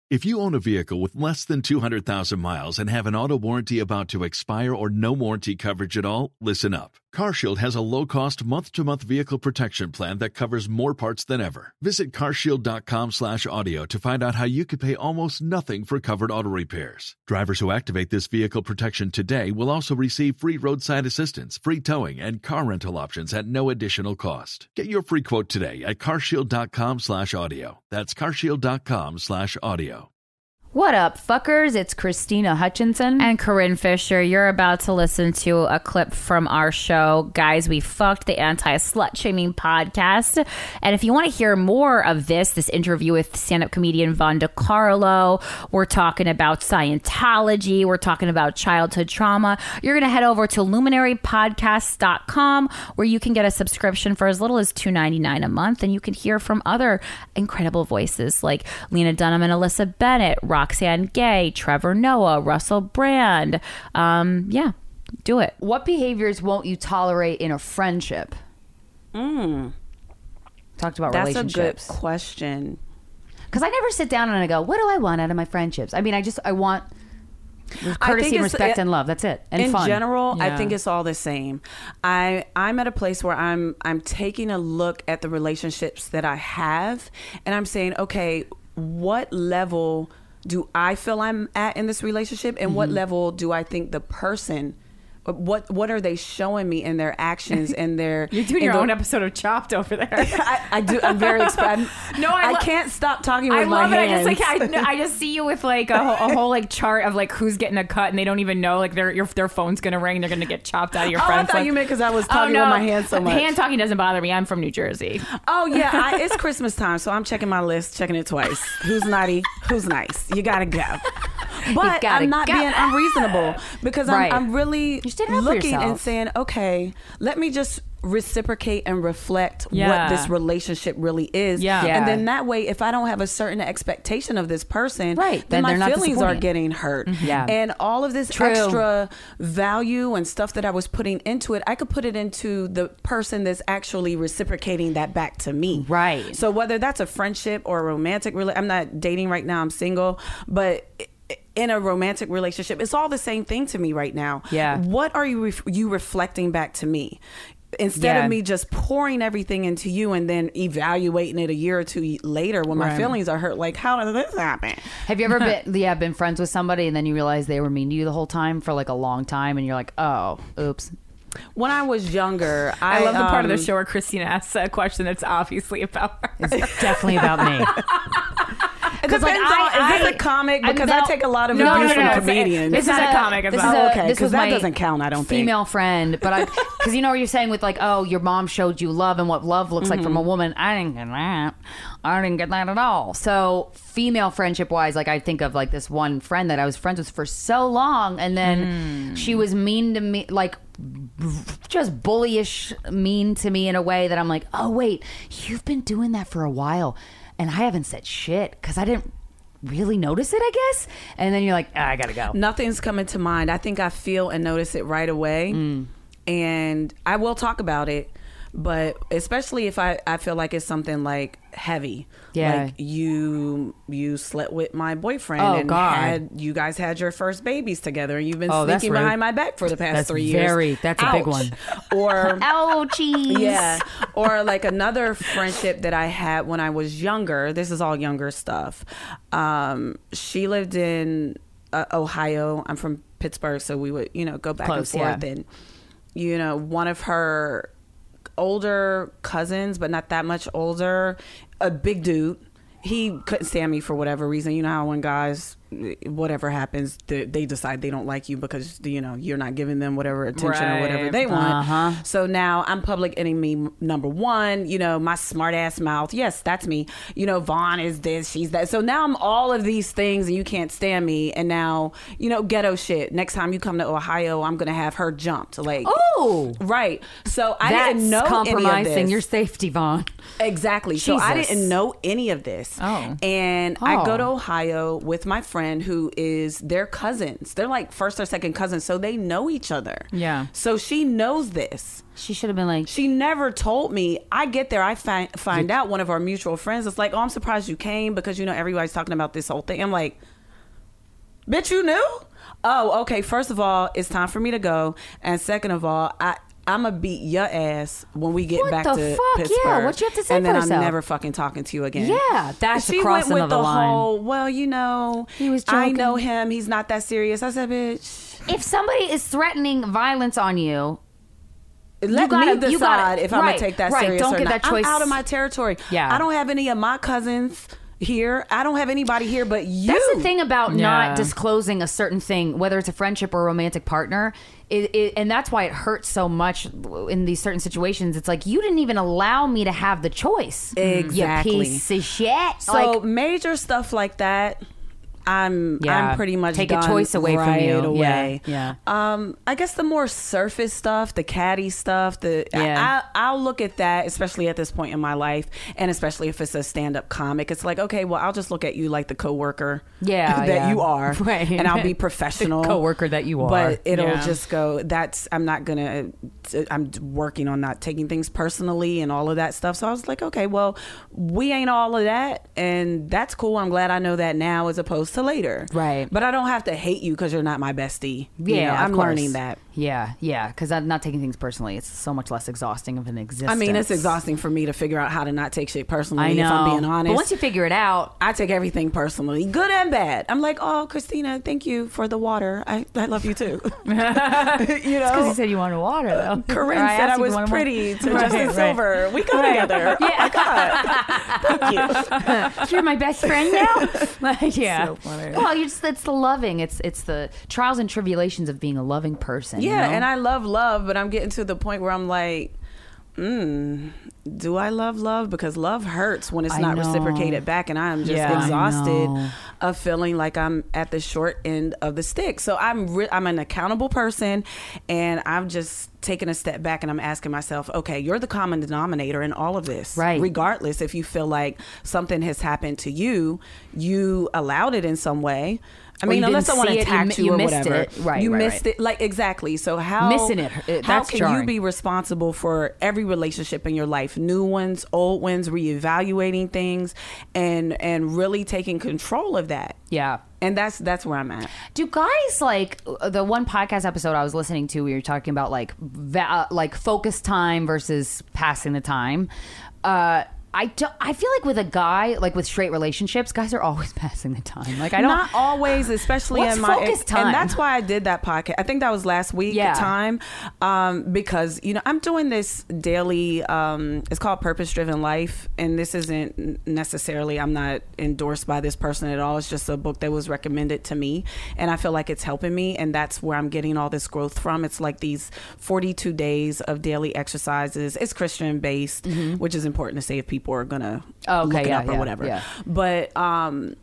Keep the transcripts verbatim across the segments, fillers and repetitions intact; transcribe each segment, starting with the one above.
If you own a vehicle with less than two hundred thousand miles and have an auto warranty about to expire or no warranty coverage at all, listen up. CarShield has a low-cost month-to-month vehicle protection plan that covers more parts than ever. Visit carshield.com slash audio to find out how you could pay almost nothing for covered auto repairs. Drivers who activate this vehicle protection today will also receive free roadside assistance, free towing, and car rental options at no additional cost. Get your free quote today at carshield.com slash audio. That's carshield.com slash audio. What up, fuckers? It's Christina Hutchinson. And Corinne Fisher. You're about to listen to a clip from our show, Guys We Fucked, the anti-slut shaming podcast. And if you want to hear more of this, this interview with stand-up comedian Von DeCarlo, we're talking about Scientology, we're talking about childhood trauma, you're going to head over to luminary podcasts dot com, where you can get a subscription for as little as two dollars and ninety-nine cents a month, and you can hear from other incredible voices like Lena Dunham and Alyssa Bennett, Roxanne Gay, Trevor Noah, Russell Brand. Um, yeah, do it. What behaviors won't you tolerate in a friendship? Mm. Talked about That's relationships. That's a good question. Because I never sit down and I go, what do I want out of my friendships? I mean, I just, I want courtesy and respect and love. That's it. And in fun. general, Yeah. I think it's all the same. I I'm at a place where I'm I'm taking a look at the relationships that I have, and I'm saying, okay, what level do I feel I'm at in this relationship, and mm-hmm. what level do I think the person, what what are they showing me in their actions and their You're doing your the, own episode of Chopped over there. I, I do. I'm very excited. No, I, lo- I can't stop talking with I my love hands. it. I just like I, I just see you with like a, a whole like chart of like who's getting a cut, and they don't even know like their your their phone's gonna ring. They're gonna get chopped out of your oh, friends. I thought list. you meant because I was talking oh, no. with my hands so much. Hand talking doesn't bother me. I'm from New Jersey. Oh yeah, I, it's Christmas time, so I'm checking my list, checking it twice. Who's naughty? Who's nice? You gotta go. But gotta I'm not go. being unreasonable because Right. I'm, I'm really You're standing up for looking yourself. and saying, okay, let me just reciprocate and reflect Yeah. what this relationship really is. Yeah. Yeah. And then that way, if I don't have a certain expectation of this person, Right. then, Then they're my not feelings are disappointed. getting hurt. Yeah. And all of this True. extra value and stuff that I was putting into it, I could put it into the person that's actually reciprocating that back to me. Right. So whether that's a friendship or a romantic relationship, I'm not dating right now, I'm single, but in a romantic relationship, it's all the same thing to me right now. Yeah. What are you ref- you reflecting back to me? Instead Yeah. of me just pouring everything into you and then evaluating it a year or two later when my Right. feelings are hurt, like, how did this happen? Have you ever been, yeah, been friends with somebody and then you realize they were mean to you the whole time for like a long time and you're like, oh, oops. When I was younger, I, I love the part of the um, show where Christina asks a question that's obviously about her. It's definitely about me. It depends like, on, I- is this I- a comic? I- Because no, I take a lot of no, abuse no, from no, it's- comedians. it's not a comic, it's this not- is Oh, a- okay, this 'cause was that my doesn't count, I don't think. female friend, but I, because you know what you're saying with like, oh, your mom showed you love and what love looks like from a woman. I didn't get that. I didn't get that at all. So female friendship wise, like I think of like this one friend that I was friends with for so long, and then she was mean to me, like just bullyish mean to me in a way that I'm like, oh wait, you've been doing that for a while, and I haven't said shit because I didn't really notice it, I guess. And then you're like, ah, I gotta go. Nothing's coming to mind. I think I feel and notice it right away. Mm. And I will talk about it, but especially if I, I feel like it's something like heavy. Yeah. Like you you slept with my boyfriend Oh, and God. had you guys had your first babies together and you've been Oh, that's sneaking rude. behind my back for the past That's three years. very- that's a big Ouch. one. Or Ouchies. yeah. Or like another friendship that I had when I was younger. This is all younger stuff. Um, she lived in uh, Ohio. I'm from Pittsburgh, so we would, you know, go back Close, and forth. yeah. And, you know, one of her older cousins, but not that much older, a big dude. He couldn't stand me for whatever reason. You know how when guys, whatever happens, they, they decide they don't like you because, you know, you're not giving them whatever attention or whatever Right. they want. Uh-huh. So now I'm public enemy number one. You know, my smart ass mouth. Yes, that's me. You know, Vaughn is this, she's that. So now I'm all of these things and you can't stand me. And now, you know, ghetto shit. Next time you come to Ohio, I'm going to have her jumped. Like, Oh, right. So I that's didn't know compromising any of this. your safety, Vaughn. Exactly. So I Jesus. didn't know any of this. Oh. And I Oh. go to Ohio with my friend friend who is their cousins. They're like first or second cousins, so they know each other. Yeah. So she knows this. She should have been like, She never told me. I get there, I find find out one of our mutual friends is like, oh, I'm surprised you came because, you know, everybody's talking about this whole thing. I'm like, bitch, you knew? Oh, okay. First of all, it's time for me to go. And second of all, I, I'm going to beat your ass when we get What back the to fuck? Yeah, Pittsburgh. what you have to say and for then yourself? I'm never fucking talking to you again. yeah, that's She the went crossing with of the, the line. whole, well, you know, He was I joking. know him. He's not that serious. I said, bitch, If somebody is threatening violence on you, let gotta- me you decide gotta- if I'm right, going to take that right. serious Don't or give not. that choice- I'm out of my territory. Yeah. I don't have any of my cousins here. I don't have anybody here but you. that's the thing about Yeah. not disclosing a certain thing, whether it's a friendship or a romantic partner. It, it, and that's why it hurts so much in these certain situations. It's like, you didn't even allow me to have the choice. Exactly. You piece of shit. So like, major stuff like that, I'm Yeah. I'm pretty much Take a done choice away from right you. away. Yeah, Um, I guess the more surface stuff, the catty stuff, the Yeah. I, I'll look at that, especially at this point in my life, and especially if it's a stand-up comic. It's like, okay, well, I'll just look at you like the coworker, Yeah, that yeah. you are, Right. and I'll be professional, The coworker that you are. But it'll Yeah. just go. That's I'm not gonna. I'm working on not taking things personally and all of that stuff. So I was like, okay, well, we ain't all of that, and that's cool. I'm glad I know that now as opposed to later. Right. But I don't have to hate you because you're not my bestie. You Yeah, know, of I'm course. learning that. Yeah, yeah, because I'm not taking things personally. It's so much less exhausting of an existence. I mean, it's exhausting for me to figure out how to not take shit personally. I know. If I'm being honest, But once you figure it out, I take everything personally, good and bad. I'm like, oh, Christina, thank you for the water. I, I love you too. you know, because you said you wanted water, though. Corinne Or said asked I if you was wanted more. pretty to Right, Justin right. Silver. We go together. Oh my God. Thank you. You're my best friend now. Like, yeah. So funny. Well, you just, it's the loving. It's it's the trials and tribulations of being a loving person. Yeah, you know? and I love love, but I'm getting to the point where I'm like, mm, do I love love? Because love hurts when it's I not know. reciprocated back, and I am just Yeah, I exhausted know. of feeling like I'm at the short end of the stick. So I'm re- I'm an accountable person, and I'm just taking a step back and I'm asking myself, okay, you're the common denominator in all of this, Right. regardless if you feel like something has happened to you, you allowed it in some way. I Or mean, you unless I didn't want to see it, you attack mi- you, you or missed whatever, it. Right, you right, missed right. it. Like, exactly. So how Missing it, it- how that's can jarring. you be responsible for every relationship in your life, new ones, old ones, reevaluating things, and and really taking control of that? Yeah. And that's that's where I'm at. Do guys like uh, the one podcast episode I was listening to? We were talking about like va- uh, like focus time versus passing the time. Uh, I do, I feel like with a guy, like with straight relationships, guys are always passing the time. Like I don't. Not always, especially What's in my focus time? and that's why I did that podcast. I think that was last week Yeah. time, um, because you know I'm doing this daily. Um, it's called Purpose Driven Life, and this isn't necessarily. I'm not endorsed by this person at all. It's just a book that was recommended to me, and I feel like it's helping me, and that's where I'm getting all this growth from. It's like these forty-two days of daily exercises. It's Christian based, which is important to say if people are gonna Oh, okay, look it yeah, up or yeah, whatever. yeah. But um,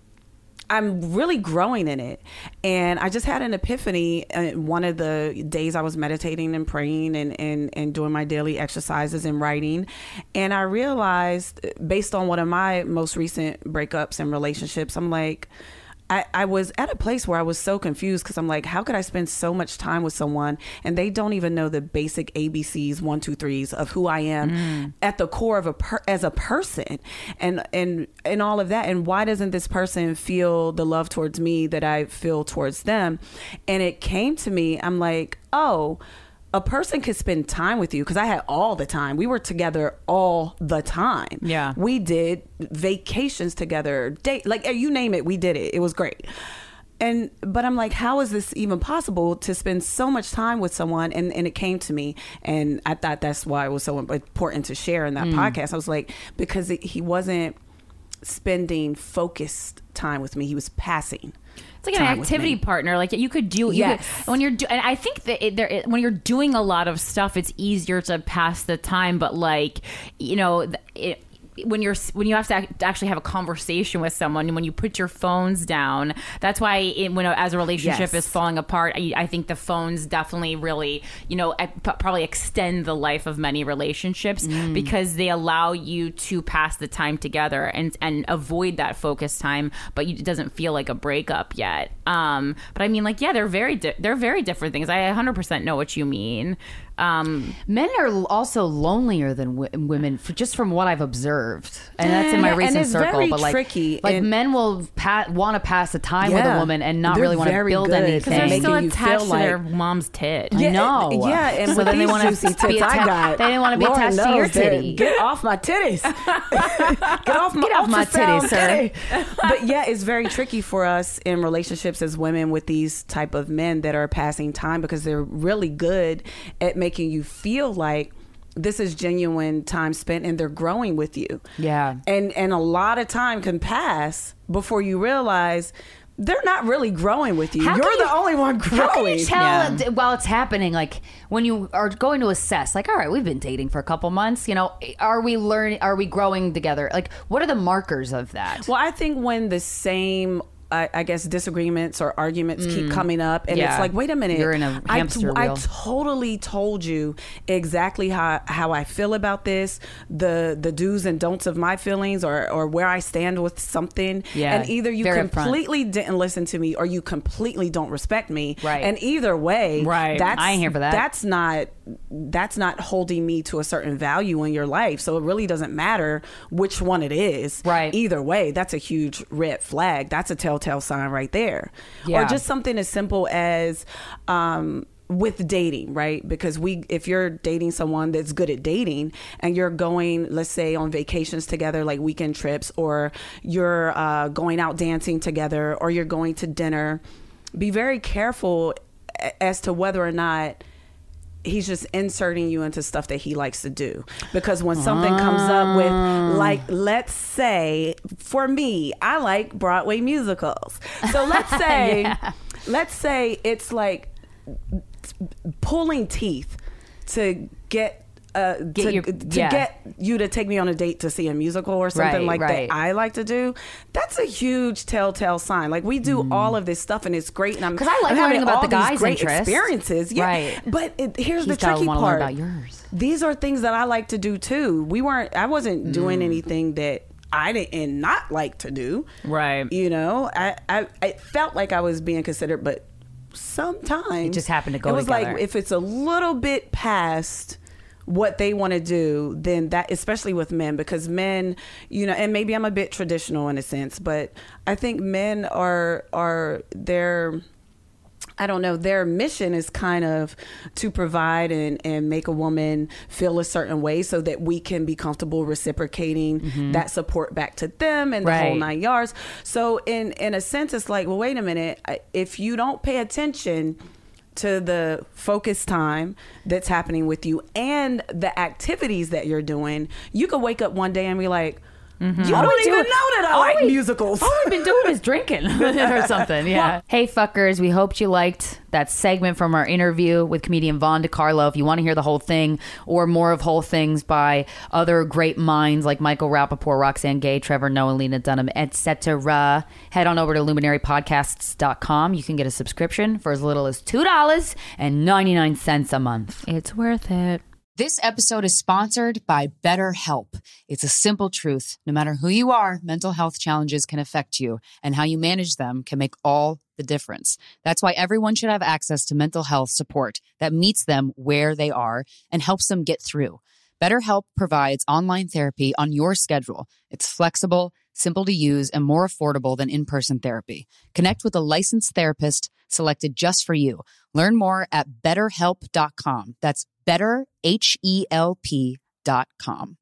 I'm really growing in it. And I just had an epiphany uh, one of the days I was meditating and praying and, and, and doing my daily exercises and writing. And I realized, based on one of my most recent breakups and relationships, I'm like, I, I was at a place where I was so confused because I'm like, how could I spend so much time with someone and they don't even know the basic A B Cs, one, two, threes of who I am mm. at the core of a per, as a person, and and and all of that. And why doesn't this person feel the love towards me that I feel towards them? And it came to me, I'm like, oh, a person could spend time with you, because I had all the time. We were together all the time. Yeah. We did vacations together, date, like you name it, we did it. It was great. And but I'm like, how is this even possible to spend so much time with someone? And, and it came to me, and I thought that's why it was so important to share in that mm. podcast. I was like, because it, he wasn't spending focused time with me. He was passing. It's like an activity partner. Like you could do, you yes. could, when you're, do, and I think that it, there, it, when you're doing a lot of stuff, it's easier to pass the time. But like, you know, it, when you're when you have to actually have a conversation with someone, when you put your phones down. That's why it, when as a relationship Yes. is falling apart, I, I think the phones definitely really, you know, probably extend the life of many relationships mm. because they allow you to pass the time together and and avoid that focus time, but you, it doesn't feel like a breakup yet. Um, but I mean, like, yeah, they're very di- they're very different things. I one hundred percent know what you mean. Um, Men are also lonelier than w- women, for, just from what I've observed, and that's in my Yeah, recent and it's circle. very but like, tricky, like and- men will pa- want to pass the time with Yeah. a woman and not They're really want to very build good anything. at they're making still you attached feel to their like- mom's tit. I know. Yeah, and So with then they these wanna juicy be tits I atta- got, they didn't wanna be Lord attached to knows your they're- titty. Get off my titties. Get off my Get off my ultrasound titties, sir. titty. But yeah, it's very tricky for us in relationships as women with these type of men that are passing time, because they're really good at making you feel like this is genuine time spent and they're growing with you. Yeah. And and a lot of time can pass before you realize they're not really growing with you. How You're can the you- only one growing. How can you tell Yeah. it- while it's happening? Like when you are going to assess, like, all right, we've been dating for a couple months. You know, are we learning? Are we growing together? Like, what are the markers of that? Well, I think when the same, I, I guess, disagreements or arguments keep coming up, and Yeah. it's like, wait a minute, You're in a I, hamster I wheel. totally told you exactly how how I feel about this, the the do's and don'ts of my feelings, or or where I stand with something. Yeah, And either you very upfront. completely didn't listen to me, or you completely don't respect me. Right. And either way, Right. That's, I ain't here for that. That's not that's not holding me to a certain value in your life. So it really doesn't matter which one it is. Right. Either way, that's a huge red flag. That's a telltale sign right there. Yeah. Or just something as simple as um, with dating, right? Because we, if you're dating someone that's good at dating and you're going, let's say, on vacations together, like weekend trips, or you're uh, going out dancing together, or you're going to dinner, be very careful a- as to whether or not he's just inserting you into stuff that he likes to do. Because when something comes up with, like, let's say, for me, I like Broadway musicals. So let's say, Yeah. let's say it's like pulling teeth to get uh Get to, your- to yeah. get you to take me on a date to see a musical or something Right, like right. that I like to do. That's a huge telltale sign. Like, we do all of this stuff and it's great, and I'm 'Cause I like I'm learning having about all the these guy's great interests. experiences. Yeah. Right. But it, here's He's the gotta tricky wanna learn part. about yours. These are things that I like to do too. We weren't I wasn't Mm. doing anything that I didn't not like to do. Right. You know, I, I I felt like I was being considered, but sometimes It just happened to go It was together. like, if it's a little bit past what they want to do, then that, especially with men, because men, you know, and maybe I'm a bit traditional in a sense, but I think men are are their I don't know, their mission is kind of to provide and, and make a woman feel a certain way so that we can be comfortable reciprocating that support back to them and the whole Right. nine yards. So in, in a sense, it's like, well, wait a minute. I- If you don't pay attention to the focus time that's happening with you and the activities that you're doing, you could wake up one day and be like, you All don't we even do- know that I all like we- musicals. All we've been doing is drinking or something. Yeah. Hey, fuckers, we hoped you liked that segment from our interview with comedian Vaughn DiCarlo. If you want to hear the whole thing or more of whole things by other great minds like Michael Rappaport, Roxanne Gay, Trevor Noah, Lena Dunham, et cetera, head on over to luminary podcasts dot com. You can get a subscription for as little as two dollars and ninety-nine cents a month. It's worth it. This episode is sponsored by BetterHelp. It's a simple truth. No matter who you are, mental health challenges can affect you, and how you manage them can make all the difference. That's why everyone should have access to mental health support that meets them where they are and helps them get through. BetterHelp provides online therapy on your schedule. It's flexible, simple to use, and more affordable than in-person therapy. Connect with a licensed therapist selected just for you. Learn more at better help dot com. That's better, H E L P dot com.